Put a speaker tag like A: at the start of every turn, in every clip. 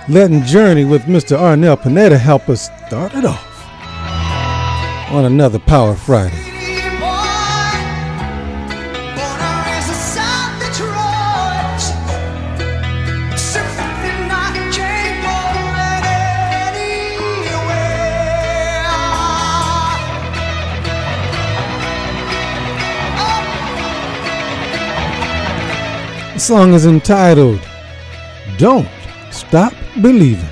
A: letting Journey with Mr. Arnel Pineda help us start it off on another Power Friday. The song is entitled Don't Stop Believing.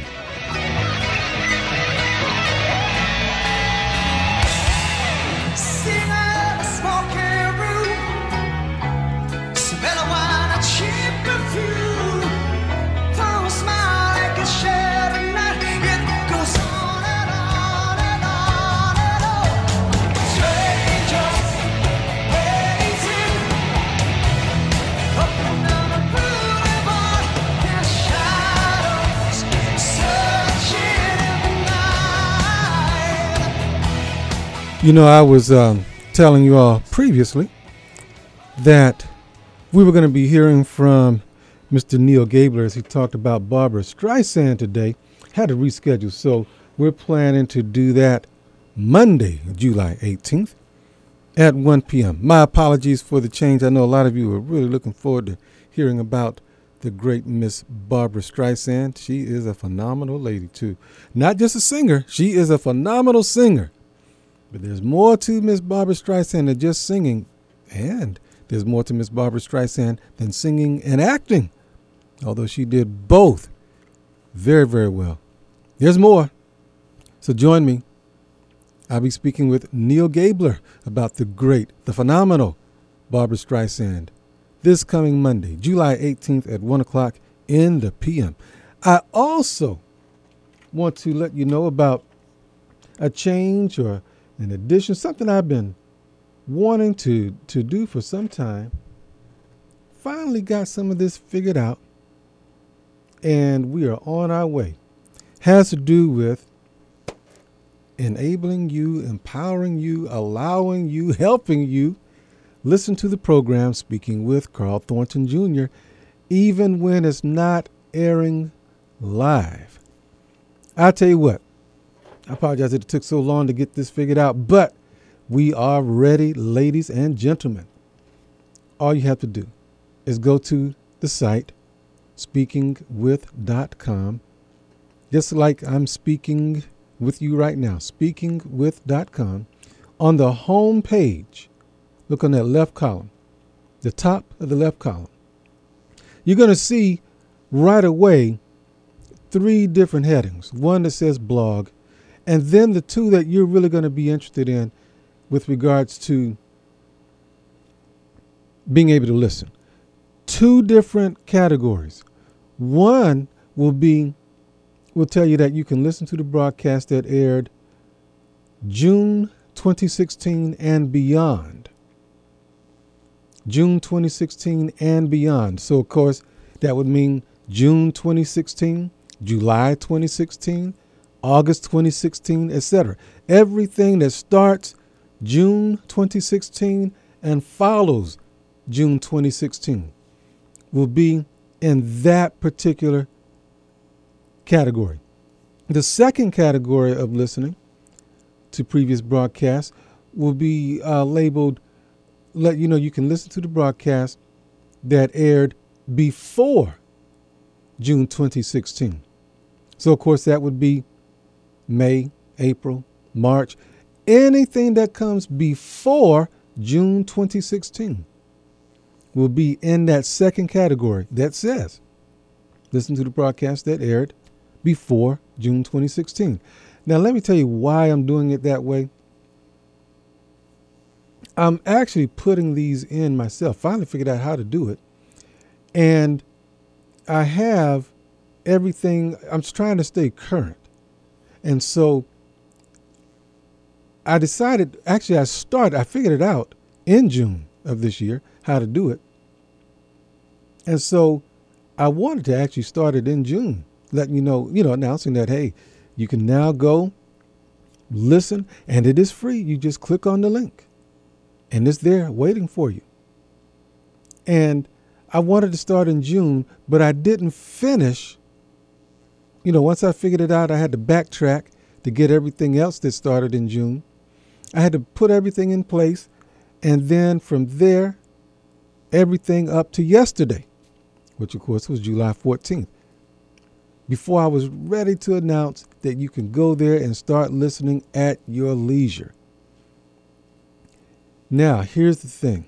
A: You know, I was telling you all previously that we were going to be hearing from Mr. Neil Gabler as he talked about Barbra Streisand today. Had to reschedule, so we're planning to do that Monday, July 18th at 1 p.m. My apologies for the change. I know a lot of you are really looking forward to hearing about the great Miss Barbra Streisand. She is a phenomenal lady, too. Not just a singer. She is a phenomenal singer. But there's more to Miss Barbra Streisand than just singing, and there's more to Miss Barbra Streisand than singing and acting, although she did both very, very well. There's more. So join me. I'll be speaking with Neil Gabler about the great, the phenomenal Barbra Streisand this coming Monday, July 18th at 1 o'clock in the p.m. I also want to let you know about a change or in addition, something I've been wanting to do for some time. Finally got some of this figured out, and we are on our way. Has to do with enabling you, empowering you, allowing you, helping you listen to the program Speaking with Carl Thornton Jr., even when it's not airing live. I'll tell you what. I apologize that it took so long to get this figured out, but we are ready, ladies and gentlemen. All you have to do is go to the site, speakingwith.com, just like I'm speaking with you right now, speakingwith.com. On the home page, look on that left column, the top of the left column. You're going to see right away 3 different headings, one that says blog, and then the 2 that you're really going to be interested in with regards to being able to listen. 2 different categories. One will tell you that you can listen to the broadcast that aired June 2016 and beyond. June 2016 and beyond. So, of course, that would mean June 2016, July 2016, August 2016, etc. Everything that starts June 2016 and follows June 2016 will be in that particular category. The second category of listening to previous broadcasts will be labeled, let you know you can listen to the broadcast that aired before June 2016. So, of course, that would be May, April, March, anything that comes before June 2016 will be in that second category that says listen to the broadcast that aired before June 2016. Now, let me tell you why I'm doing it that way. I'm actually putting these in myself. Finally figured out how to do it. And I have everything. I'm trying to stay current. And so I decided, I figured it out in June of this year, how to do it. And so I wanted to actually start it in June, letting you know, announcing that, hey, you can now go listen, and it is free. You just click on the link and it's there waiting for you. And I wanted to start in June, but I didn't finish once I figured it out, I had to backtrack to get everything else that started in June. I had to put everything in place. And then from there, everything up to yesterday, which of course was July 14th, before I was ready to announce that you can go there and start listening at your leisure. Now, here's the thing.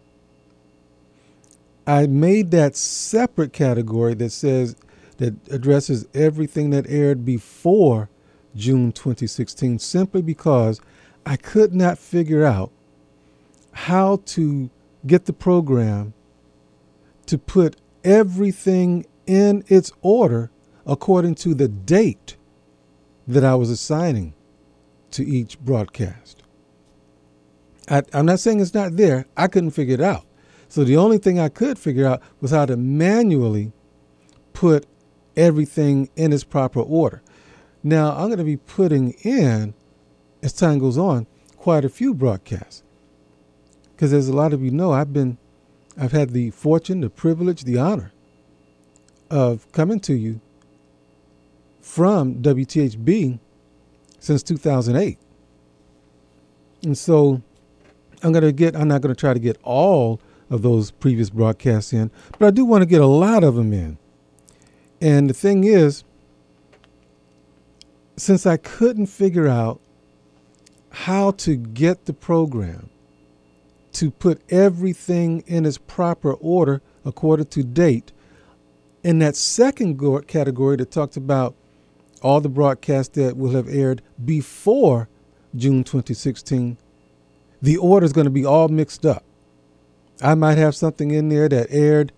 A: I made that separate category that addresses everything that aired before June 2016, simply because I could not figure out how to get the program to put everything in its order according to the date that I was assigning to each broadcast. I'm not saying it's not there. I couldn't figure it out. So the only thing I could figure out was how to manually put everything in its proper order. Now, I'm going to be putting in, as time goes on, quite a few broadcasts. Because as a lot of you know, I've had the fortune, the privilege, the honor of coming to you from WTHB since 2008. And so I'm not going to try to get all of those previous broadcasts in, but I do want to get a lot of them in. And the thing is, since I couldn't figure out how to get the program to put everything in its proper order according to date, in that second category that talks about all the broadcasts that will have aired before June 2016, the order is going to be all mixed up. I might have something in there that aired,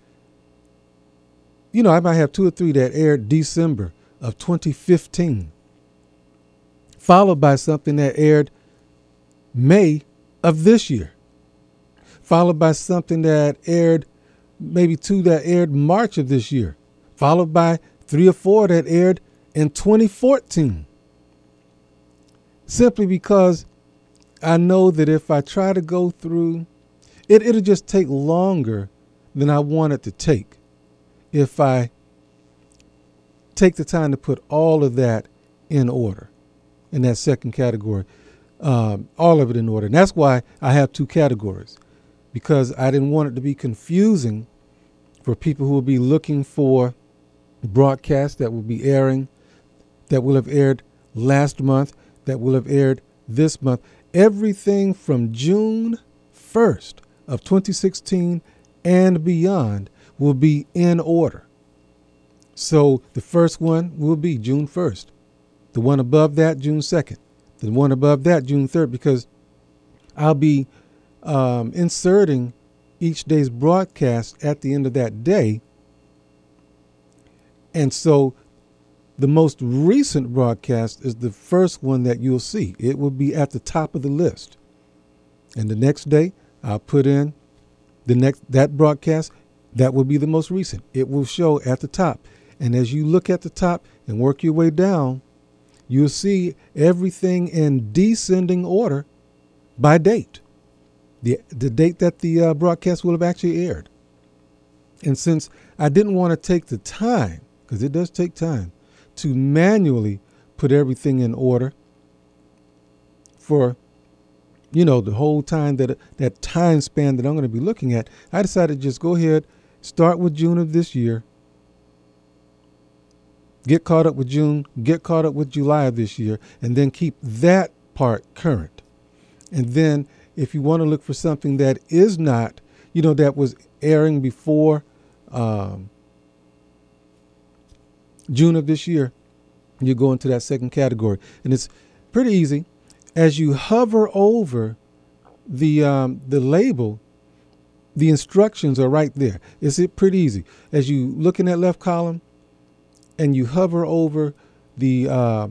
A: I might have 2 or 3 that aired December of 2015, followed by something that aired May of this year, followed by something that aired, maybe 2 that aired March of this year, followed by 3 or 4 that aired in 2014. Simply because I know that if I try to go through, it'll just take longer than I want it to take if I take the time to put all of that in order in that second category, all of it in order. And that's why I have 2 categories, because I didn't want it to be confusing for people who will be looking for broadcasts that will be airing, that will have aired last month, that will have aired this month. Everything from June 1st of 2016 and beyond will be in order. So the first one will be June 1st. The one above that, June 2nd. The one above that, June 3rd, because I'll be inserting each day's broadcast at the end of that day. And so the most recent broadcast is the first one that you'll see. It will be at the top of the list. And the next day, I'll put in that broadcast. That will be the most recent. It will show at the top. And as you look at the top and work your way down, you'll see everything in descending order by date. The date that the broadcast will have actually aired. And since I didn't want to take the time, because it does take time, to manually put everything in order for, the whole time that time span that I'm going to be looking at, I decided to just go ahead, start with June of this year, get caught up with June, get caught up with July of this year, and then keep that part current. And then if you want to look for something that is not, that was airing before June of this year, you go into that second category. And it's pretty easy. As you hover over the label, the instructions are right there. It's pretty easy. As you look in that left column and you hover over the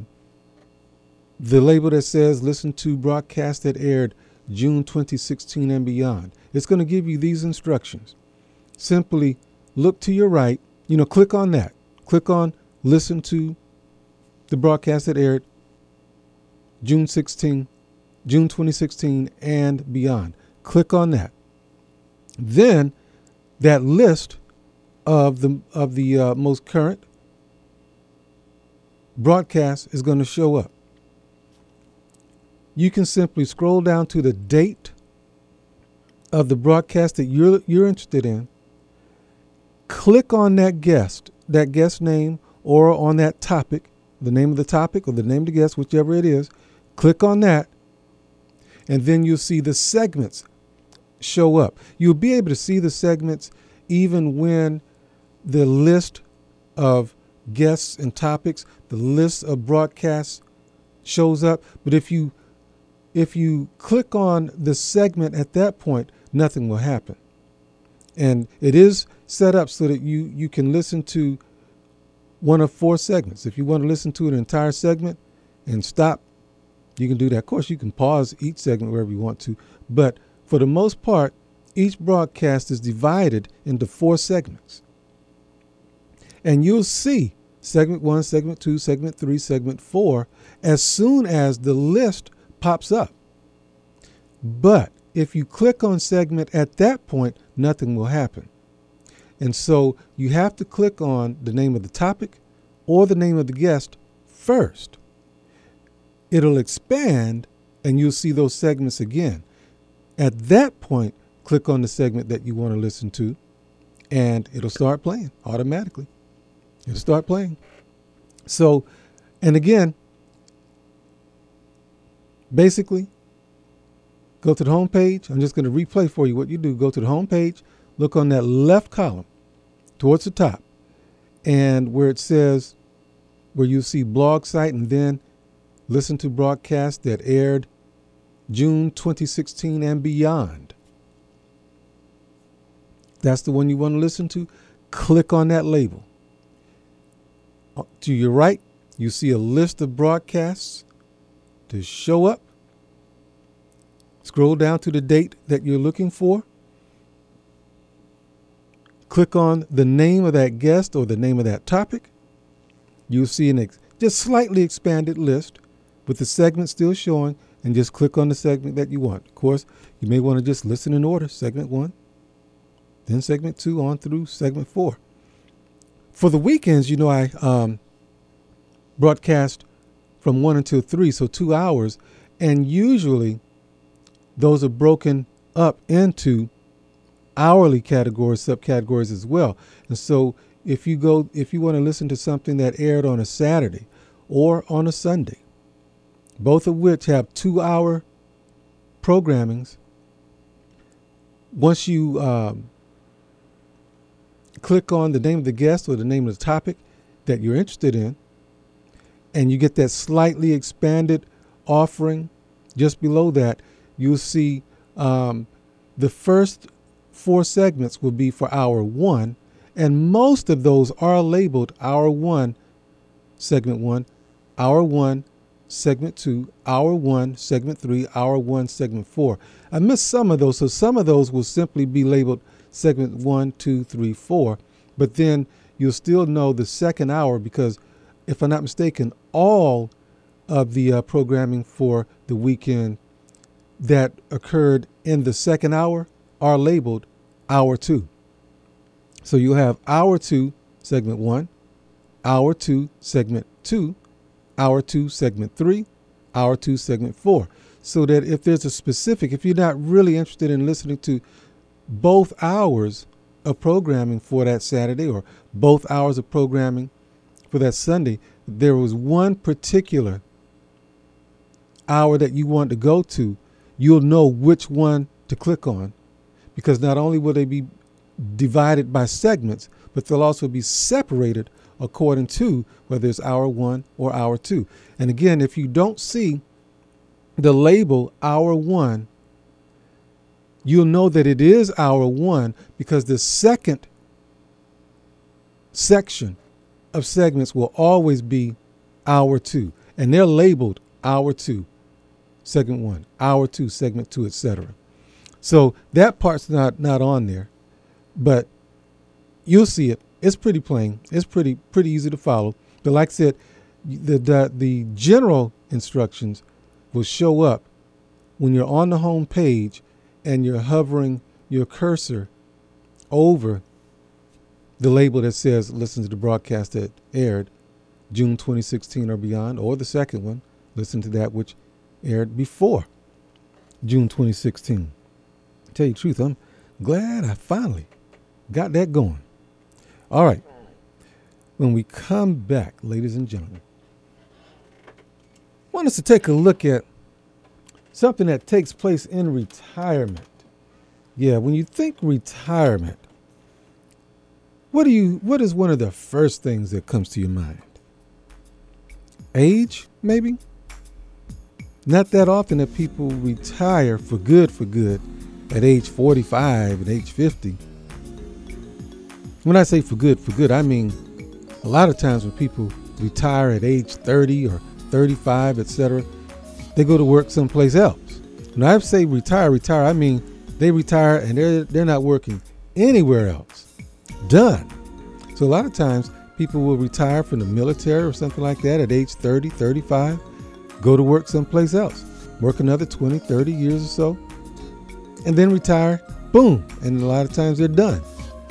A: label that says listen to broadcast that aired June 2016 and beyond, it's going to give you these instructions. Simply look to your right, click on that. Click on listen to the broadcast that aired June 2016 and beyond. Click on that. Then that list of the most current broadcast is going to show up. You can simply scroll down to the date of the broadcast that you're interested in. Click on that guest name, or on that topic, the name of the topic or the name of the guest, whichever it is. Click on that, and then you'll see the segments show up. You'll be able to see the segments even when the list of guests and topics, the list of broadcasts shows up. But if you click on the segment at that point, nothing will happen. And it is set up so that you can listen to one of 4 segments. If you want to listen to an entire segment and stop, you can do that. Of course, you can pause each segment wherever you want to. But for the most part, each broadcast is divided into 4 segments. And you'll see segment 1, segment 2, segment 3, segment 4 as soon as the list pops up. But if you click on segment at that point, nothing will happen. And so you have to click on the name of the topic or the name of the guest first. It'll expand and you'll see those segments again. At that point, click on the segment that you want to listen to and it'll start playing automatically. It'll start playing. So, and again, basically, go to the home page. I'm just going to replay for you what you do. Go to the home page, look on that left column towards the top, and where it says, where you see blog site, and then listen to broadcasts that aired June 2016 and beyond. That's the one you want to listen to. Click on that label. To your right, you see a list of broadcasts to show up. Scroll down to the date that you're looking for. Click on the name of that guest or the name of that topic. You'll see an just slightly expanded list with the segment still showing, and just click on the segment that you want. Of course, you may want to just listen in order. Segment 1, then segment 2 on through segment 4. For the weekends, I broadcast from 1 until 3, so 2 hours, and usually those are broken up into hourly categories, subcategories as well. And so if you want to listen to something that aired on a Saturday or on a Sunday, both of which have 2-hour programmings, once you click on the name of the guest or the name of the topic that you're interested in, and you get that slightly expanded offering, just below that, you'll see the first 4 segments will be for hour 1, and most of those are labeled hour 1, segment 1, hour 1, segment 2, hour 1, segment 3, hour 1, segment 4. I missed some of those, so some of those will simply be labeled segment 1, 2, 3, 4, but then you'll still know the second hour because, if I'm not mistaken, all of the programming for the weekend that occurred in the second hour are labeled hour 2. So you'll have hour 2, segment 1, hour 2, segment 2, hour 2, segment 3, hour 2, segment 4. So that if there's a specific, if you're not really interested in listening to both hours of programming for that Saturday or both hours of programming for that Sunday, there was one particular hour that you want to go to, you'll know which one to click on, because not only will they be divided by segments, but they'll also be separated according to whether it's hour 1 or hour 2. And again, if you don't see the label hour 1, you'll know that it is hour 1 because the second section of segments will always be hour 2, and they're labeled hour 2, segment 1, hour 2, segment 2, etc. So that part's not on there, but you'll see it. It's pretty plain. It's pretty easy to follow. But like I said, the general instructions will show up when you're on the home page and you're hovering your cursor over the label that says listen to the broadcast that aired June 2016 or beyond, or the second one, listen to that which aired before June 2016. To tell you the truth, I'm glad I finally got that going. All right. When we come back, ladies and gentlemen, I want us to take a look at something that takes place in retirement. Yeah, when you think retirement, what is one of the first things that comes to your mind? Age, maybe? Not that often that people retire for good at age 45 and age 50. When I say for good, I mean a lot of times when people retire at age 30 or 35, etc., they go to work someplace else. When I say retire, I mean they retire and they're not working anywhere else. Done. So a lot of times people will retire from the military or something like that at age 30, 35, go to work someplace else, work another 20, 30 years or so, and then retire, boom, and a lot of times they're done.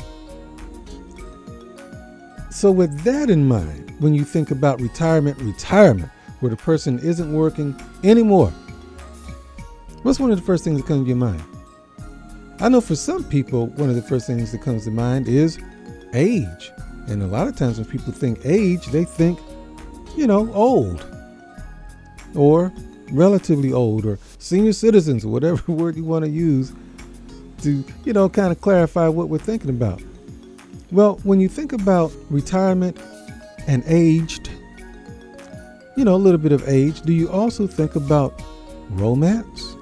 A: So with that in mind, when you think about retirement, where the person isn't working anymore, what's one of the first things that comes to your mind? I know for some people, one of the first things that comes to mind is age. And a lot of times when people think age, they think, old or relatively old or senior citizens or whatever word you want to use to, kind of clarify what we're thinking about. Well, when you think about retirement and aged, a little bit of age, do you also think about romance?